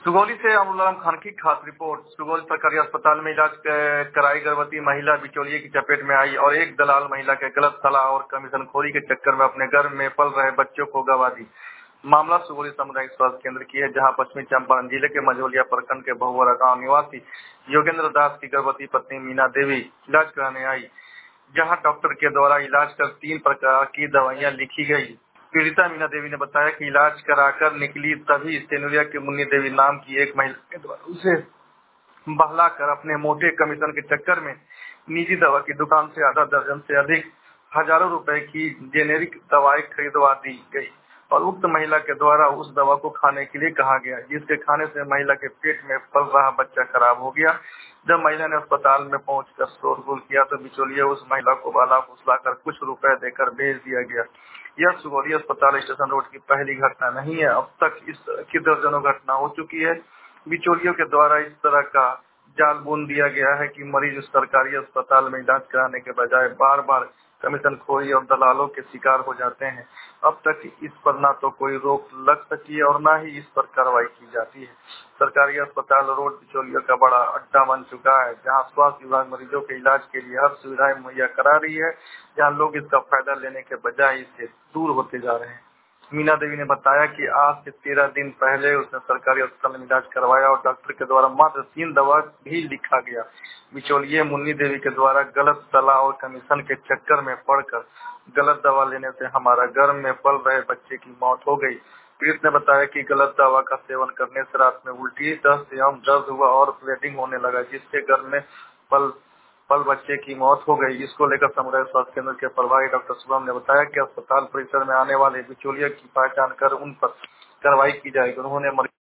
सुगौली से अमरुल्लाह आलम खान की खास रिपोर्ट। सुगौली सरकारी अस्पताल में इलाज कराई गर्भवती महिला बिचौलिए की चपेट में आई और एक दलाल महिला के गलत सलाह और कमीशनखोरी के चक्कर में अपने गर्भ में पल रहे बच्चों को गंवा दी। मामला सुगौली सामुदायिक स्वास्थ्य केंद्र की है, जहां पश्चिमी चंपारण जिले के मझौलिया प्रखंड के बहुवरा गांव निवासी योगेंद्र दास की गर्भवती पत्नी मीना देवी इलाज कराने आई, जहां डॉक्टर के द्वारा इलाज कर 3 प्रकार की दवाइयां लिखी गई। पीड़िता मीना देवी ने बताया कि इलाज कराकर निकली तभी सेनुरिया की मुन्नी देवी नाम की एक महिला के द्वारा उसे बहलाकर अपने मोटे कमीशन के चक्कर में निजी दवा की दुकान से आधा दर्जन से अधिक हजारों रुपए की जेनेरिक दवाएं खरीदवा दी गई और उक्त महिला के द्वारा उस दवा को खाने के लिए कहा गया, जिसके खाने से महिला के पेट में पल रहा बच्चा खराब हो गया। जब महिला ने अस्पताल में पहुंचकर शोरगुल किया तो बिचौलिया उस महिला को बहला फुसलाकर कुछ रुपए देकर भेज दिया गया। यह सुगौली अस्पताल स्टेशन रोड की पहली घटना नहीं है, अब तक इस तरह की दर्जनों घटना हो चुकी है। बिचौलियों के द्वारा इस तरह का जाल बुन दिया गया है कि मरीज सरकारी अस्पताल में इलाज कराने के बजाय बार बार कमीशनखोरी और दलालों के शिकार हो जाते हैं। अब तक इस पर न तो कोई रोक लग सकी और न ही इस पर कार्रवाई की जाती है। सरकारी अस्पताल रोड बिचौलियों का बड़ा अड्डा बन चुका है, जहां स्वास्थ्य विभाग मरीजों के इलाज के लिए हर सुविधाएं मुहैया करा रही है, जहां लोग इसका फायदा लेने के बजाय इससे दूर होते जा रहे हैं। मीना देवी ने बताया कि आज से 13 दिन पहले उसने सरकारी अस्पताल में इलाज करवाया और डॉक्टर के द्वारा मात्र 3 दवा भी लिखा गया। बिचौलिए मुन्नी देवी के द्वारा गलत सलाह और कमीशन के चक्कर में पड़कर गलत दवा लेने से हमारा गर्भ में पल रहे बच्चे की मौत हो गई। पीड़ित ने बताया कि गलत दवा का सेवन करने से रात में उल्टी, दस्त एवं दर्द हुआ और ब्लीडिंग होने लगा, जिससे गर्भ में पल बच्चे की मौत हो गई। इसको लेकर सामुदायिक स्वास्थ्य केंद्र के प्रभारी डॉक्टर शुभम ने बताया कि अस्पताल परिसर में आने वाले बिचौलिया की पहचान कर उन पर कार्रवाई की जाएगी। उन्होंने